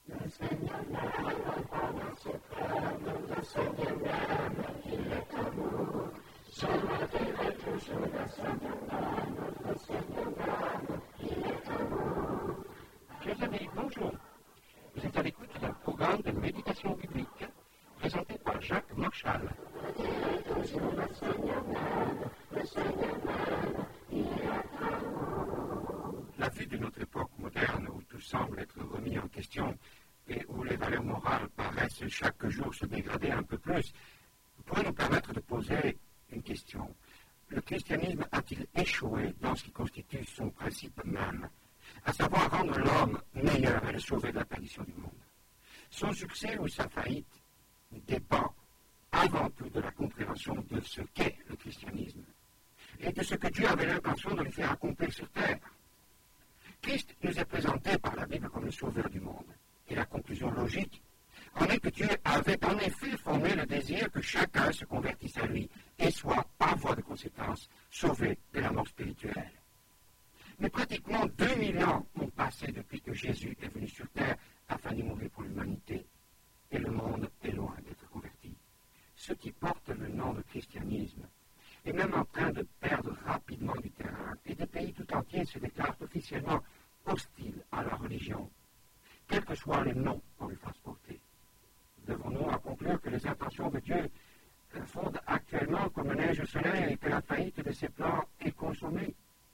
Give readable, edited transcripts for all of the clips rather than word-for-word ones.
Le Seigneur n'aime pas dans ce cœur, le Seigneur m'aime, il est amour. Je me dirai toujours le Seigneur m'aime, le Seigneur m'aime, il est amour. Chers amis, bonjour. Vous êtes à l'écoute d'un programme de méditation biblique présenté par Jacques Marchal. Je dirai toujours le Seigneur m'aime, le Seigneur m'aime, il est amour. La vie de notre époque moderne, où tout semble être remis en question et où les valeurs morales paraissent chaque jour se dégrader un peu plus, pourrait nous permettre de poser une question. Le christianisme a-t-il échoué dans ce qui constitue son principe même, à savoir rendre l'homme meilleur et le sauver de la perdition du monde? Son succès ou sa faillite dépend avant tout de la compréhension de ce qu'est le christianisme et de ce que Dieu avait l'intention de lui faire accomplir sur terre. Christ nous est présenté par la Bible comme le sauveur du monde. Et la conclusion logique en est que Dieu avait en effet formé le désir que chacun se convertisse à lui et soit, par voie de conséquence, sauvé de la mort spirituelle. Mais pratiquement 2000 ans ont passé depuis que Jésus est venu sur terre afin d'y mourir pour l'humanité. Et le monde est loin d'être converti. Ce qui porte le nom de christianisme est même en train de perdre rapidement du terrain et des pays tout entiers se déclarent officiellement hostiles à la religion, quels que soient les noms qu'on lui fasse porter. Devons-nous en conclure que les intentions de Dieu fondent actuellement comme neige au soleil et que la faillite de ses plans est consommée?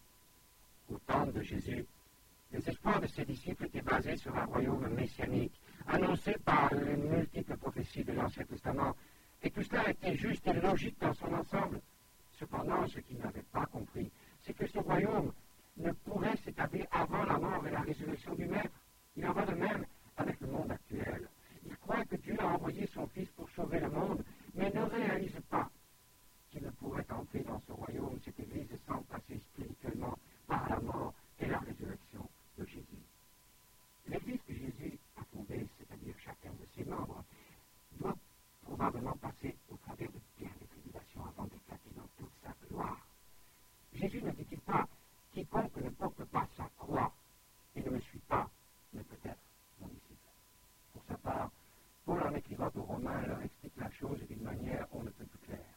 Au temps de Jésus, les espoirs de ses disciples étaient basés sur un royaume messianique, annoncé par les multiples prophéties de l'Ancien Testament, et tout cela était juste et logique dans son ensemble. Cependant, ce qu'ils n'avaient pas compris, c'est que ce royaume ne pourrait s'établir avant la mort et la résurrection du Maître. Il en va de même avec le monde actuel. Ils croient que Dieu a envoyé son Fils pour sauver le monde, mais ne réalisent pas qu'il ne pourrait entrer dans ce royaume, cette Église, sans passer spirituellement par la mort et la résurrection de Jésus. L'Église que Jésus a fondée, c'est-à-dire chacun de ses membres, doit probablement passer au travers de bien des tribulations avant d'éclater dans toute sa gloire. Jésus ne dit-il pas « Quiconque ne porte pas sa croix et ne me suit pas ne peut être mon disciple ». Pour sa part, Paul, en écrivant aux Romains, leur explique la chose d'une manière on ne peut plus claire.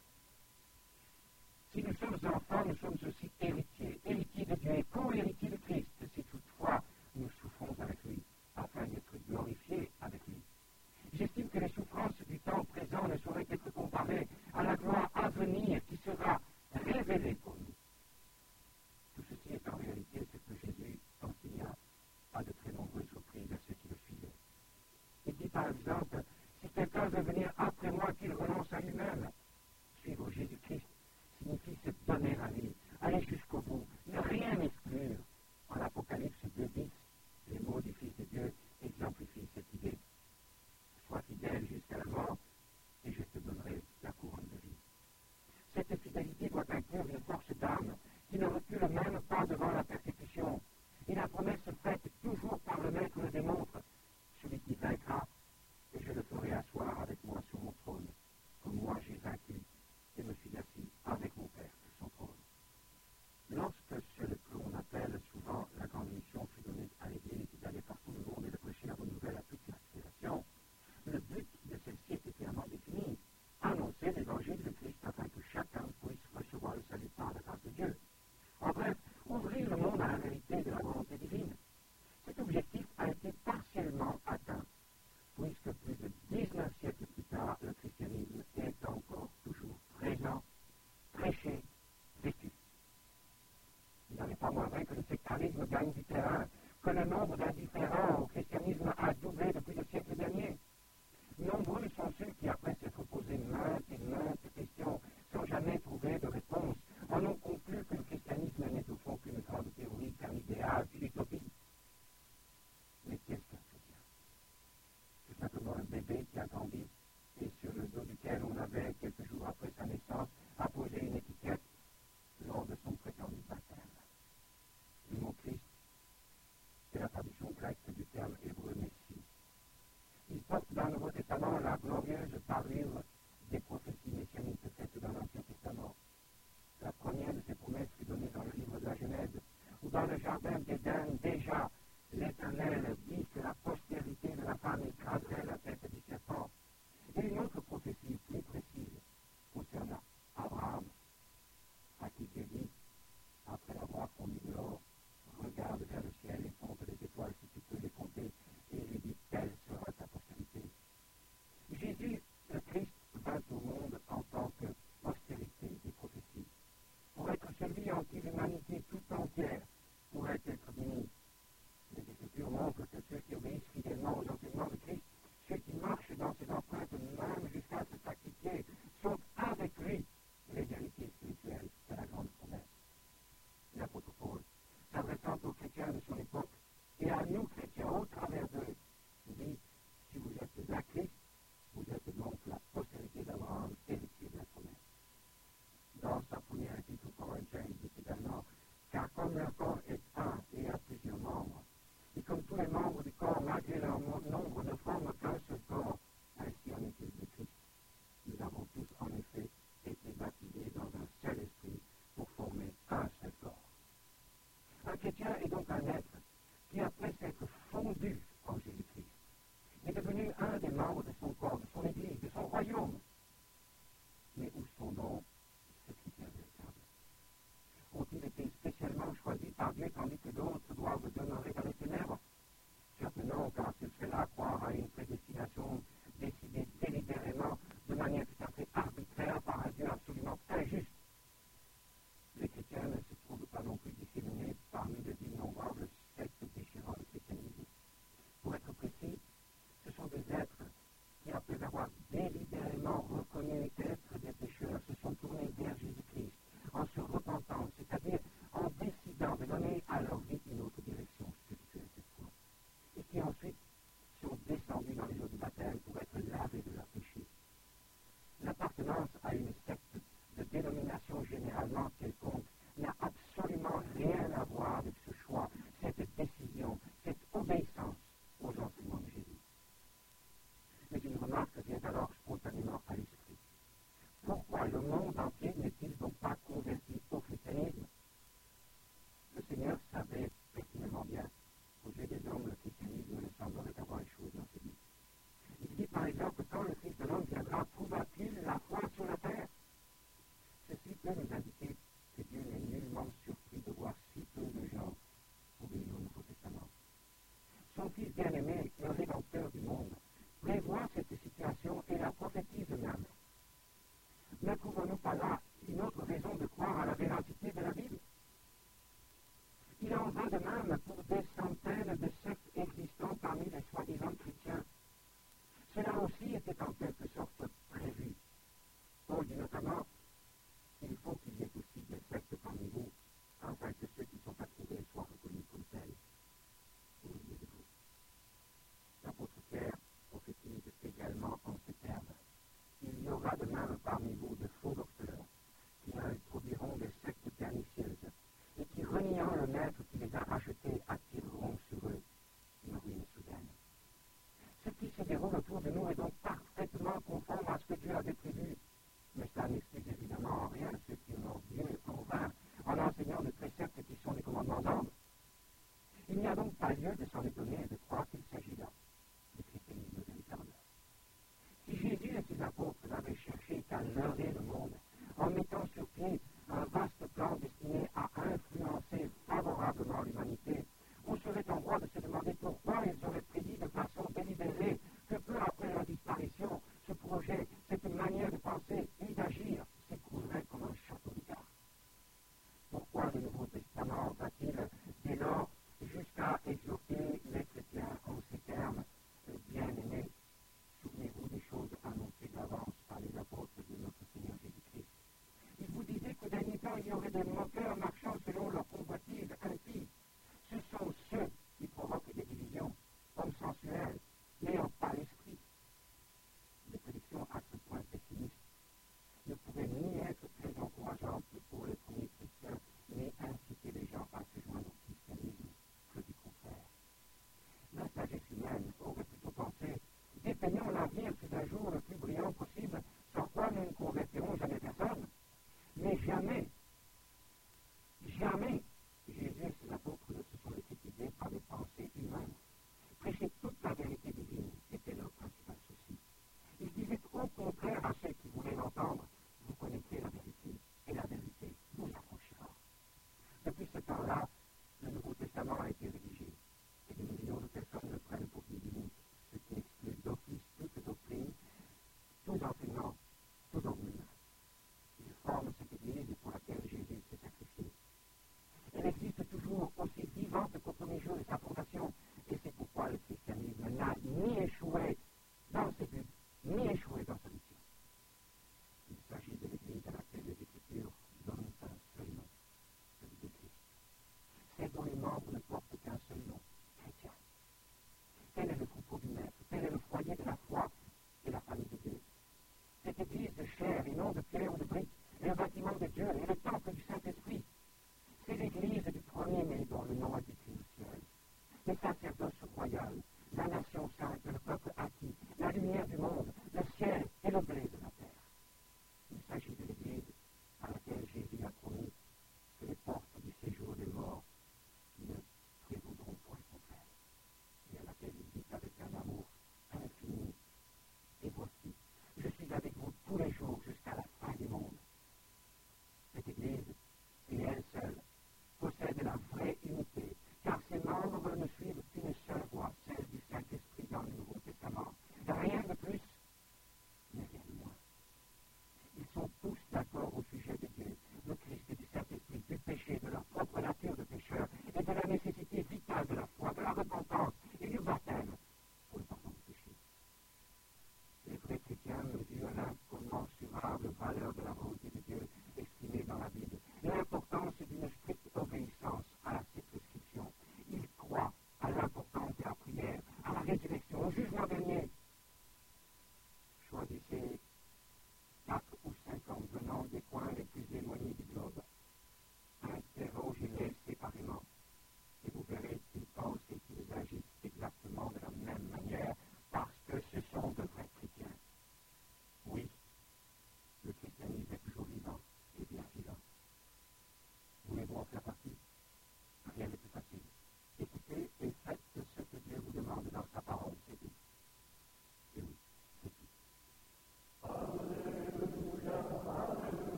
Si nous sommes enfants, nous sommes aussi héritiers, héritiers de Dieu et co-héritiers de Christ, si toutefois nous souffrons avec lui, afin d'être glorifiés avec lui. J'estime que les souffrances du temps présent ne sauraient être comparées à la gloire à venir qui sera révélée pour nous. Tout ceci est en réalité ce que Jésus enseigna à de très nombreuses reprises à ceux qui le suivaient. Il dit par exemple, si quelqu'un veut venir après moi, qu'il renonce à lui-même. Suivre Jésus-Christ signifie se donner la vie, aller jusqu'au bout, ne rien exclure. En Apocalypse 2:10, les mots du Fils de Dieu exemplifient cette idée. Sois fidèle jusqu'à la mort, et je te donnerai la couronne de vie. Cette fidélité doit inclure une force d'âme qui ne recule même pas devant la persécution. Et la promesse faite toujours par le Maître le démontre. Celui qui vaincra, et je le ferai asseoir avec moi sur mon trône, comme moi j'ai vaincu et me suis assis avec mon Père sur son trône. Lorsque ce que l'on appelle souvent la grande mission fut donnée à l'Église d'aller partout le monde et de prêcher la bonne nouvelle à toute la création, le but de celle-ci était clairement défini, annoncer l'évangile de Christ afin que chacun puisse recevoir le salut par la grâce de Dieu. En bref, ouvrir le monde à la vérité de la volonté divine. Cet objectif a été partiellement chrétien est donc un être qui, après s'être fondu en Jésus-Christ, est devenu un des membres de son corps, de son Église, de son royaume, mais où son nom se fait véritable. Ont-ils été spécialement choisis par Dieu tandis que d'autres doivent demeurer dans les ténèbres? Certainement, car ce serait là croire à une prédestination décidée délibérément de manière tout à fait arbitraire par un Dieu absolument injuste. Les chrétiens ne se trouvent pas non plus disséminés parmi les innombrables sectes déchirant le christianisme. Pour être précis, ce sont des êtres qui, après avoir délibérément reconnu être des pécheurs, se sont tournés vers Jésus-Christ en se repentant, c'est-à-dire en décidant de donner à leur vie une autre direction spirituelle cette fois, et qui ensuite sont descendus dans les eaux du baptême pour être lavés de leurs péchés. L'appartenance à une secte de dénomination généralement quelconque n'a absolument rien à voir avec ce choix, cette décision, cette obéissance aux enseignements de Jésus. Mais une remarque vient alors spontanément à l'esprit. Pourquoi le monde entier n'est-il donc pas converti au christianisme? Le Seigneur savait pertinemment bien qu'aux yeux des hommes, le christianisme ne semblerait avoir échoué dans ses vies. Il dit par exemple, quand le Fils de l'homme viendra, trouvera-t-il la foi sur la terre? Ceci peut nous indiquer que Dieu n'est nullement surpris de voir si peu de gens obéir au Nouveau Testament. Son Fils bien-aimé, le Rédempteur du monde, prévoit cette situation et la prophétise même. Ne trouvons-nous pas là une autre raison de croire à la véracité de la Bible? Il en va de même pour des centaines de sectes existant parmi les soi-disant chrétiens. Cela aussi était en quelque sorte prévu. Paul dit notamment, il faut qu'il y ait aussi des sectes parmi vous, afin que ceux qui sont approuvés soient reconnus comme tels au milieu de vous.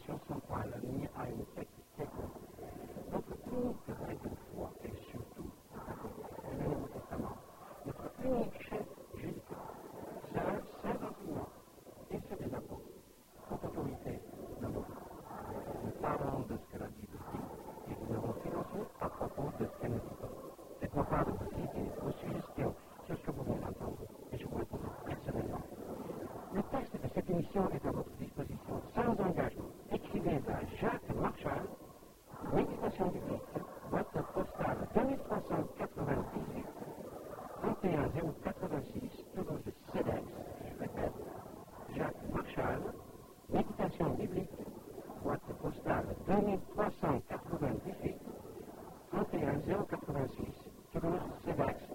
position centrale liée à une texte quelconque. Notre unique règle de foi est surtout le Nouveau Testament. Notre unique chef, Jésus-Christ, seul, sans instrument, et ceux des apôtres, toute autorité de nous. Nous parlons de ce que la Bible dit et nous avons silencieux à propos de ce qu'elle ne dit pas. Faites-moi part de vos idées, vos suggestions sur ce que vous voulez entendre et je vous répondrai personnellement. Le texte de cette émission est à votre disposition sans engagement. Écrivez à Jacques Marchal, Méditation biblique, boîte postale 2398, 31086, Toulouse CEDEX, je répète, Jacques Marchal, Méditation biblique, boîte postale 2398, 31086, Toulouse CEDEX.